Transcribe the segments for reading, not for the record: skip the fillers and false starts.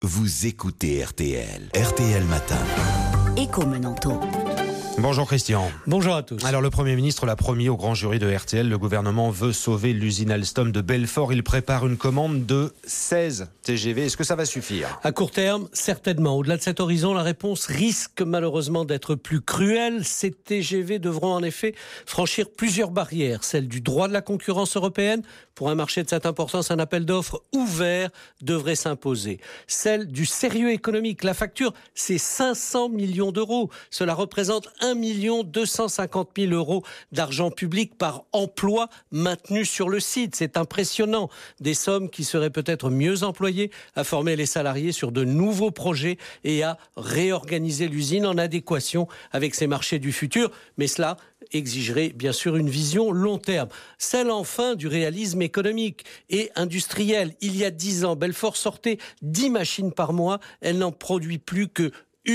Vous écoutez RTL. RTL Matin. Écho Menanto. Bonjour Christian. Bonjour à tous. Alors le Premier ministre l'a promis au grand jury de RTL, le gouvernement veut sauver l'usine Alstom de Belfort. Il prépare une commande de 16 TGV. Est-ce que ça va suffire ? À court terme, certainement. Au-delà de cet horizon, la réponse risque malheureusement d'être plus cruelle. Ces TGV devront en effet franchir plusieurs barrières. Celle du droit de la concurrence européenne. Pour un marché de cette importance, un appel d'offres ouvert devrait s'imposer. Celle du sérieux économique. La facture, c'est 500 millions d'euros. Cela représente 1 250 000 euros d'argent public par emploi maintenu sur le site. C'est impressionnant. Des sommes qui seraient peut-être mieux employées à former les salariés sur de nouveaux projets et à réorganiser l'usine en adéquation avec ces marchés du futur. Mais cela exigerait bien sûr une vision long terme. Celle enfin du réalisme économique et industriel. Il y a 10 ans, Belfort sortait 10 machines par mois. Elle n'en produit plus que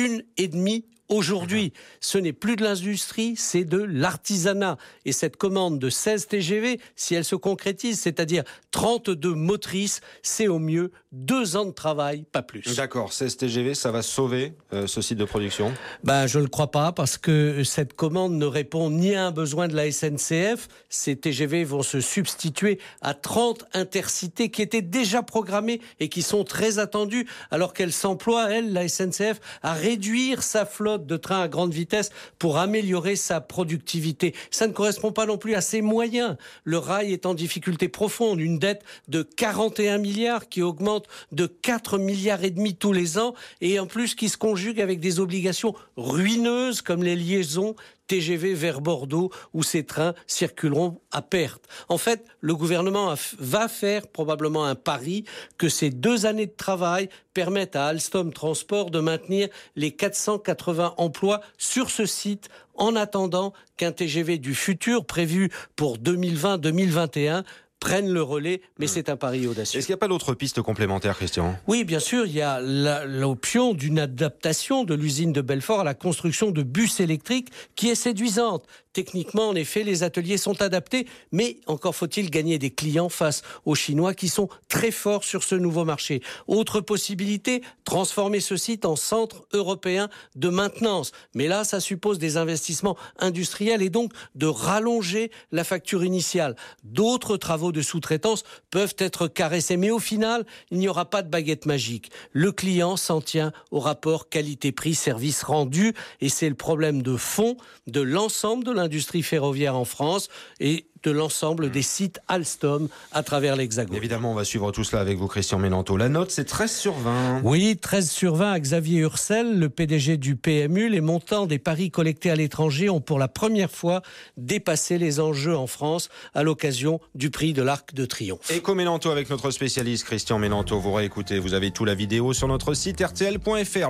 1,5 aujourd'hui. Ce n'est plus de l'industrie, c'est de l'artisanat. Et cette commande de 16 TGV, si elle se concrétise, c'est-à-dire 32 motrices, c'est au mieux 2 ans de travail, pas plus. D'accord, 16 TGV, ça va sauver ce site de production ? Je ne le crois pas, parce que cette commande ne répond ni à un besoin de la SNCF. Ces TGV vont se substituer à 30 intercités qui étaient déjà programmés et qui sont très attendus, alors qu'elle s'emploie, elle, la SNCF, à réduire sa flotte de trains à grande vitesse pour améliorer sa productivité. Ça ne correspond pas non plus à ses moyens. Le rail est en difficulté profonde, une dette de 41 milliards qui augmente de 4,5 milliards tous les ans et en plus qui se conjugue avec des obligations ruineuses comme les liaisons TGV vers Bordeaux où ces trains circuleront à perte. En fait, le gouvernement va faire probablement un pari que ces 2 années de travail permettent à Alstom Transport de maintenir les 480 emplois sur ce site en attendant qu'un TGV du futur prévu pour 2020-2021 prennent le relais, mais c'est un pari audacieux. Est-ce qu'il n'y a pas d'autres pistes complémentaires, Christian ? Oui, bien sûr, il y a l'option d'une adaptation de l'usine de Belfort à la construction de bus électriques qui est séduisante. Techniquement, en effet, les ateliers sont adaptés, mais encore faut-il gagner des clients face aux Chinois qui sont très forts sur ce nouveau marché. Autre possibilité, transformer ce site en centre européen de maintenance. Mais là, ça suppose des investissements industriels et donc de rallonger la facture initiale. D'autres travaux de sous-traitance peuvent être caressés, mais au final, il n'y aura pas de baguette magique. Le client s'en tient au rapport qualité-prix, service rendu, et c'est le problème de fond de l'ensemble de l'industrie ferroviaire en France et de l'ensemble des sites Alstom à travers l'Hexagone. Évidemment, on va suivre tout cela avec vous, Christian Menanto. La note, c'est 13 sur 20. Oui, 13 sur 20 à Xavier Ursel, le PDG du PMU. Les montants des paris collectés à l'étranger ont pour la première fois dépassé les enjeux en France à l'occasion du prix de l'Arc de Triomphe. Écho Menanto avec notre spécialiste Christian Menanto. Vous réécoutez, vous avez toute la vidéo sur notre site rtl.fr.